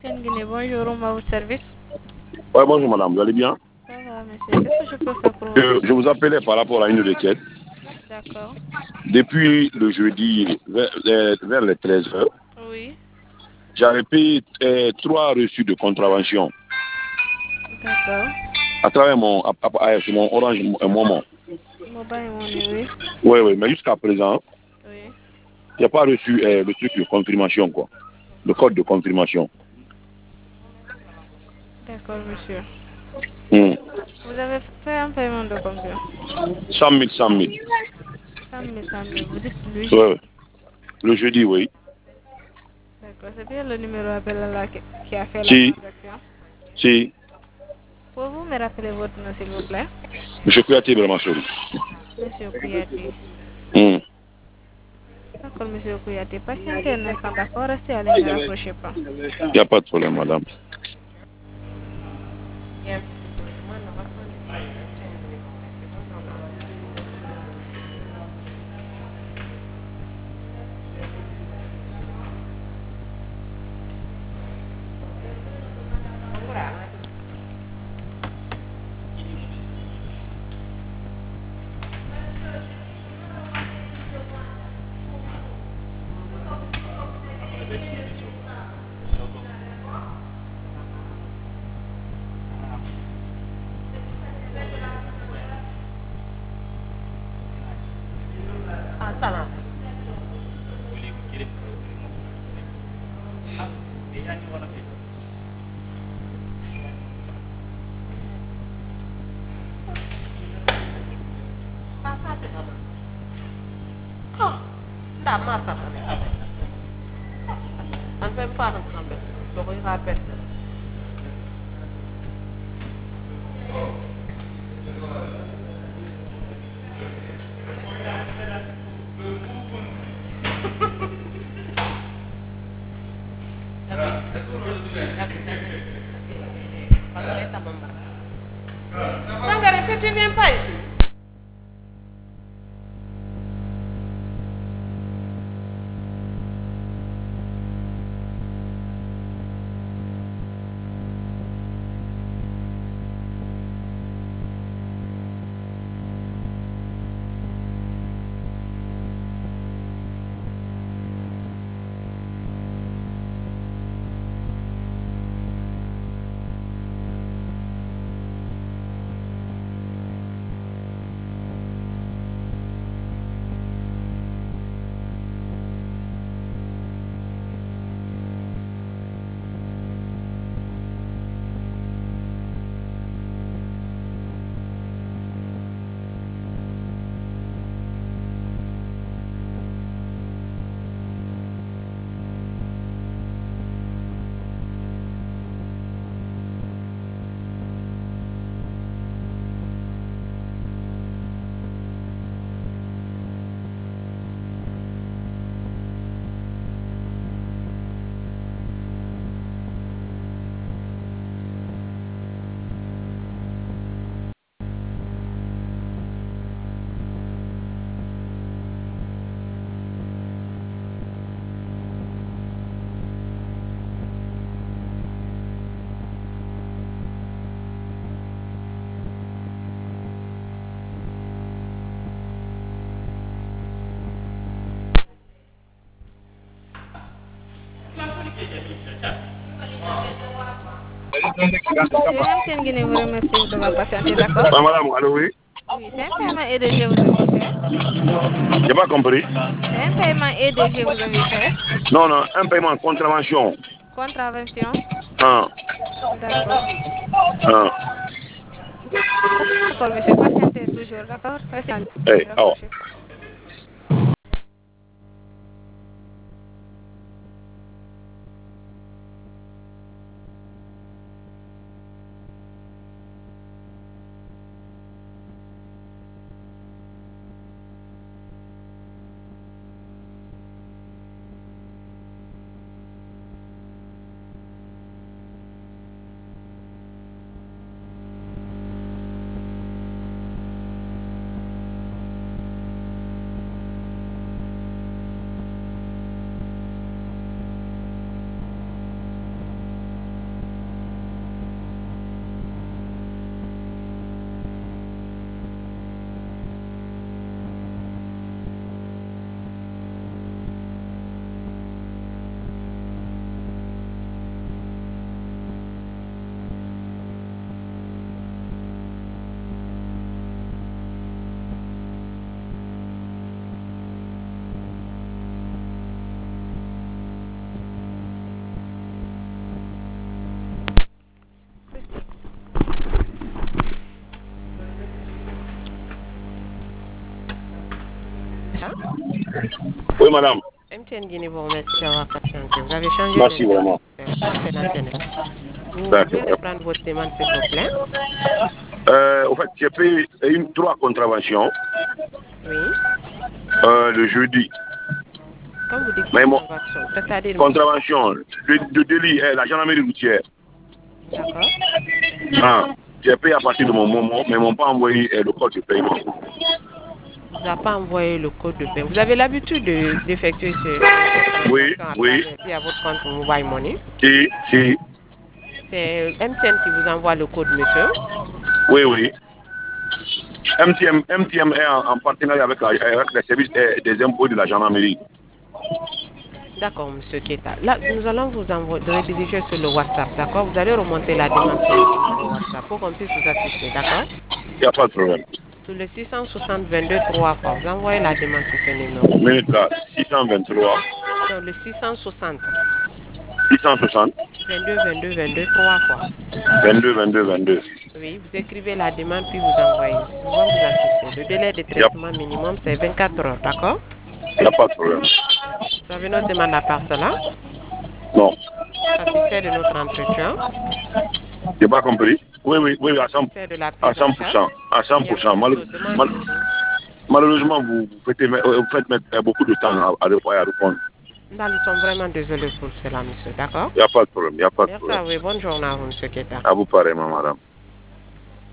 Guinée, bonjour, on va votre service. Ouais, bonjour madame, vous allez bien? Ça va, monsieur. Qu'est-ce que je peux faire pour vous? Je vous appelais par rapport à une requête. D'accord. Depuis le jeudi vers les 13 heures, Oui, j'avais payé 3 reçus de contravention d'accord. à travers sur mon Orange Moment. Mobile money, oui. Oui, oui, mais jusqu'à présent, Oui. il n'y a pas reçu le truc de confirmation, quoi. Le code de confirmation. D'accord, monsieur. Hmm. Vous avez fait un paiement de combien? 100 000, 100 000. 100 000, 100 000. Vous dites le Ouais, jeudi. ouais. Le jeudi, oui. D'accord. C'est bien le numéro appel là qui a fait la Si, transaction. si. Pouvez-vous me rappeler votre nom, s'il vous plaît? Monsieur Kouyaté Belmachori. Monsieur Kouyaté. Hmm. D'accord, monsieur Kouyaté. Patientez un instant, d'accord? Restez à ligne, ne rapprochez pas. Il n'y a pas de problème, madame. Ah, salam. Oh, nda masa kan. An fem pa kan kambe. Do ko rapet. Sangare fait tu viens pas ici. Monsieur MTN Guinée vous remercie d'avoir patienté, d'accord? Ah, madame, allô, oui? Oui, c'est un paiement EDG vous avez fait. J'ai pas compris. C'est un paiement EDG vous avez fait. Non, non, un paiement en contravention. Contravention. Ah, D'accord. ah. D'accord, monsieur, patientez toujours, d'accord? Restez en ligne, Hey, oh. rapprochez pas. Oui, madame. MTN Guinée vous remercie d'avoir patienté. Vous avez changé Merci vraiment. C'est l'antenne. Vous D'accord. pouvez reprendre votre demande, s'il vous plaît? Au fait, j'ai payé 3 contraventions Oui. le jeudi. Quand vous dites Mais contravention, c'est-à-dire... contravention, de délit, la gendarmerie routière. D'accord. Ah, j'ai payé à partir de mon moment, mais ils m'ont pas envoyé le code de paiement. Vous n'avez pas envoyé le code de paiement. Vous avez l'habitude d'effectuer ces Oui, transactions oui. via votre compte Mobile Money. Si. C'est MTN qui vous envoie le code, monsieur. Oui, oui. MTM est en partenariat avec les services des impôts de la gendarmerie. D'accord, monsieur Keta. Là, nous allons vous rediriger sur le WhatsApp, d'accord? Vous allez remonter la demande sur le numéro WhatsApp pour qu'on puisse vous assister, d'accord? Il n'y a pas de problème. Sur le 660 22 3 fois, vous envoyez la demande sur ce numéro. Minute là, 623. Non, le 660 660. 22 22 22 3 fois. 22. Oui, vous écrivez la demande puis vous envoyez. Nous allons vous assister. Le délai de traitement minimum, c'est 24 heures, d'accord? Il n'y a pas de problème. Vous avez notre demande à part cela? Non. Satisfait de notre entretien? Je n'ai pas compris. Oui, à 100%. Satisfait de la prise en charge? À 100%. Malheureusement, vous faites mettre beaucoup de temps à répondre. Là, nous sommes vraiment désolés pour cela, monsieur, d'accord? Il n'y a pas de problème. Merci à vous et bonne journée à vous, monsieur Keta. À vous pareillement, madame.